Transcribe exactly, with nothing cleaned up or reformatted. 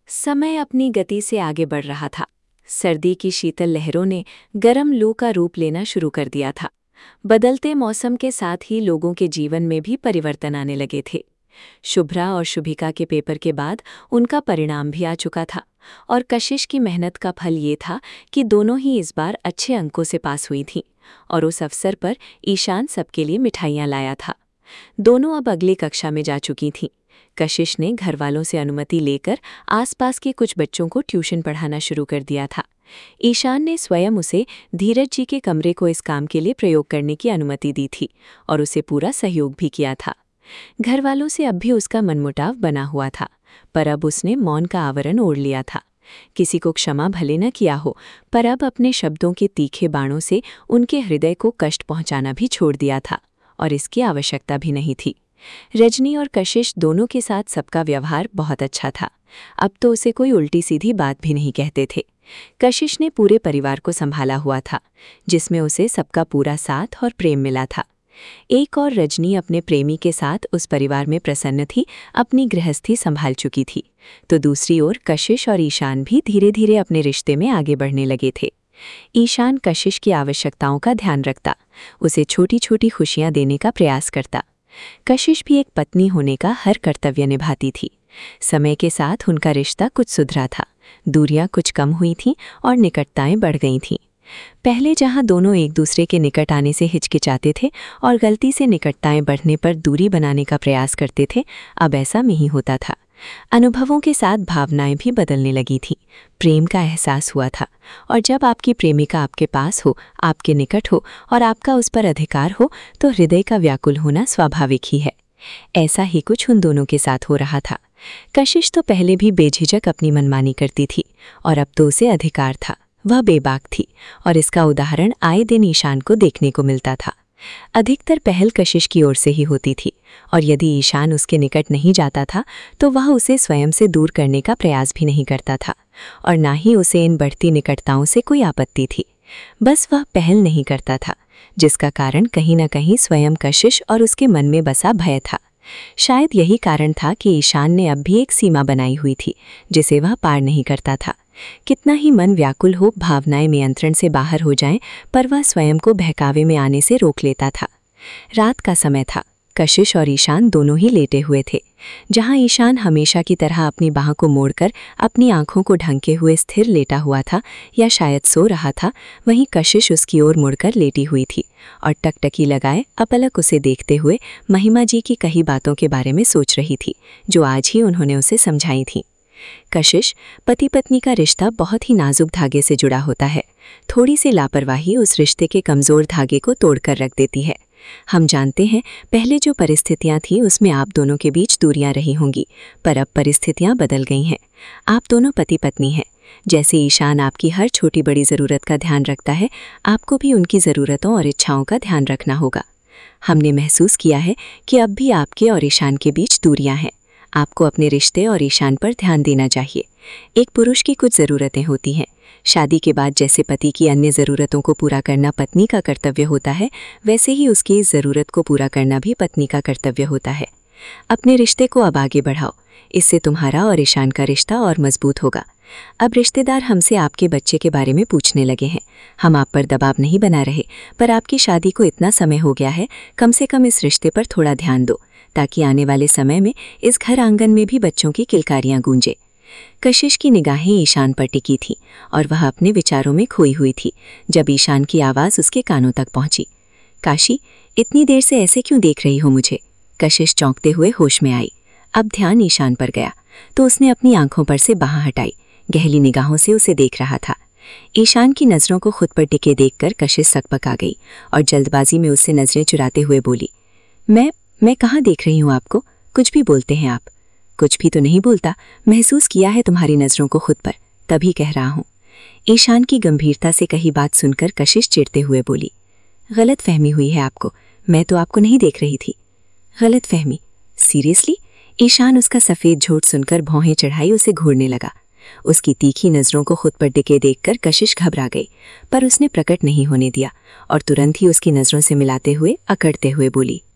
समय अपनी गति से आगे बढ़ रहा था। सर्दी की शीतल लहरों ने गर्म लू का रूप लेना शुरू कर दिया था। बदलते मौसम के साथ ही लोगों के जीवन में भी परिवर्तन आने लगे थे। शुभ्रा और शुभिका के पेपर के बाद उनका परिणाम भी आ चुका था और कशिश की मेहनत का फल ये था कि दोनों ही इस बार अच्छे अंकों से पास हुई थीं और उस अवसर पर ईशान सबके लिए मिठाइयाँ लाया था। दोनों अब अगली कक्षा में जा चुकी थीं। कशिश ने घर वालों से अनुमति लेकर आसपास के कुछ बच्चों को ट्यूशन पढ़ाना शुरू कर दिया था। ईशान ने स्वयं उसे धीरज जी के कमरे को इस काम के लिए प्रयोग करने की अनुमति दी थी और उसे पूरा सहयोग भी किया था। घर वालों से अब भी उसका मनमुटाव बना हुआ था, पर अब उसने मौन का आवरण ओढ़ लिया था। किसी को क्षमा भले न किया हो, पर अब अपने शब्दों के तीखे बाणों से उनके हृदय को कष्ट पहुंचाना भी छोड़ दिया था और इसकी आवश्यकता भी नहीं थी। रजनी और कशिश दोनों के साथ सबका व्यवहार बहुत अच्छा था। अब तो उसे कोई उल्टी सीधी बात भी नहीं कहते थे। कशिश ने पूरे परिवार को संभाला हुआ था, जिसमें उसे सबका पूरा साथ और प्रेम मिला था। एक और रजनी अपने प्रेमी के साथ उस परिवार में प्रसन्न थी, अपनी गृहस्थी संभाल चुकी थी, तो दूसरी ओर कशिश और ईशान भी धीरे धीरे अपने रिश्ते में आगे बढ़ने लगे थे। ईशान कशिश की आवश्यकताओं का ध्यान रखता, उसे छोटी छोटी खुशियां देने का प्रयास करता। कशिश भी एक पत्नी होने का हर कर्तव्य निभाती थी। समय के साथ उनका रिश्ता कुछ सुधरा था, दूरियां कुछ कम हुई थीं और निकटताएं बढ़ गई थीं। पहले जहां दोनों एक दूसरे के निकट आने से हिचकिचाते थे और गलती से निकटताएं बढ़ने पर दूरी बनाने का प्रयास करते थे, अब ऐसा नहीं होता था। अनुभवों के साथ भावनाएं भी बदलने लगी थीं। प्रेम का एहसास हुआ था और जब आपकी प्रेमिका आपके पास हो, आपके निकट हो और आपका उस पर अधिकार हो, तो हृदय का व्याकुल होना स्वाभाविक ही है। ऐसा ही कुछ उन दोनों के साथ हो रहा था। कशिश तो पहले भी बेझिझक अपनी मनमानी करती थी और अब तो उसे अधिकार था। वह बेबाक थी और इसका उदाहरण आए दिन ईशान को देखने को मिलता था। अधिकतर पहल कशिश की ओर से ही होती थी और यदि ईशान उसके निकट नहीं जाता था तो वह उसे स्वयं से दूर करने का प्रयास भी नहीं करता था और ना ही उसे इन बढ़ती निकटताओं से कोई आपत्ति थी। बस वह पहल नहीं करता था, जिसका कारण कहीं न कहीं स्वयं कशिश और उसके मन में बसा भय था। शायद यही कारण था कि ईशान ने अब भी एक सीमा बनाई हुई थी, जिसे वह पार नहीं करता था। कितना ही मन व्याकुल हो, भावनाएं नियंत्रण से बाहर हो जाएं, पर वह स्वयं को बहकावे में आने से रोक लेता था। रात का समय था। कशिश और ईशान दोनों ही लेटे हुए थे। जहां ईशान हमेशा की तरह अपनी बाह को मोड़कर अपनी आंखों को ढंके हुए स्थिर लेटा हुआ था या शायद सो रहा था, वहीं कशिश उसकी ओर मुड़कर लेटी हुई थी और टकटकी लगाए अपलक उसे देखते हुए महिमा जी की कही बातों के बारे में सोच रही थी, जो आज ही उन्होंने उसे समझाई थी। कशिश, पति पत्नी का रिश्ता बहुत ही नाजुक धागे से जुड़ा होता है। थोड़ी सी लापरवाही उस रिश्ते के कमज़ोर धागे को तोड़कर रख देती है। हम जानते हैं, पहले जो परिस्थितियां थीं उसमें आप दोनों के बीच दूरियां रही होंगी, पर अब परिस्थितियां बदल गई हैं। आप दोनों पति पत्नी हैं। जैसे ईशान आपकी हर छोटी बड़ी ज़रूरत का ध्यान रखता है, आपको भी उनकी ज़रूरतों और इच्छाओं का ध्यान रखना होगा। हमने महसूस किया है कि अब भी आपके और ईशान के बीच दूरियां हैं। आपको अपने रिश्ते और ईशान पर ध्यान देना चाहिए। एक पुरुष की कुछ ज़रूरतें होती हैं। शादी के बाद जैसे पति की अन्य ज़रूरतों को पूरा करना पत्नी का कर्तव्य होता है, वैसे ही उसकी इस ज़रूरत को पूरा करना भी पत्नी का कर्तव्य होता है। अपने रिश्ते को अब आगे बढ़ाओ, इससे तुम्हारा और ईशान का रिश्ता और मजबूत होगा। अब रिश्तेदार हमसे आपके बच्चे के बारे में पूछने लगे हैं। हम आप पर दबाव नहीं बना रहे, पर आपकी शादी को इतना समय हो गया है, कम से कम इस रिश्ते पर थोड़ा ध्यान दो, ताकि आने वाले समय में इस घर आंगन में भी बच्चों की किलकारियां गूंजे। कशिश की निगाहें ईशान पर टिकी थीं और वह अपने विचारों में खोई हुई थी जब ईशान की आवाज़ उसके कानों तक पहुंची। काशी, इतनी देर से ऐसे क्यों देख रही हो मुझे? कशिश चौंकते हुए होश में आई। अब ध्यान ईशान पर गया तो उसने अपनी आंखों पर से बाह हटाई, गहरी निगाहों से उसे देख रहा था। ईशान की नज़रों को खुद पर टिके देखकर कशिश सकपका गई और जल्दबाजी में उससे नज़रें चुराते हुए बोली, मैं मैं कहाँ देख रही हूँ आपको? कुछ भी बोलते हैं आप। कुछ भी तो नहीं बोलता, महसूस किया है तुम्हारी नज़रों को खुद पर, तभी कह रहा हूँ। ईशान की गंभीरता से कही बात सुनकर कशिश चिढ़ते हुए बोली, गलत फहमी हुई है आपको, मैं तो आपको नहीं देख रही थी। गलत फहमी? सीरियसली? ईशान उसका सफ़ेद झोट सुनकर भौहें चढ़ाई उसे घूरने लगा। उसकी तीखी नज़रों को खुद पर टिके देखकर कशिश घबरा गई, पर उसने प्रकट नहीं होने दिया और तुरंत ही उसकी नज़रों से मिलाते हुए अकड़ते हुए बोली,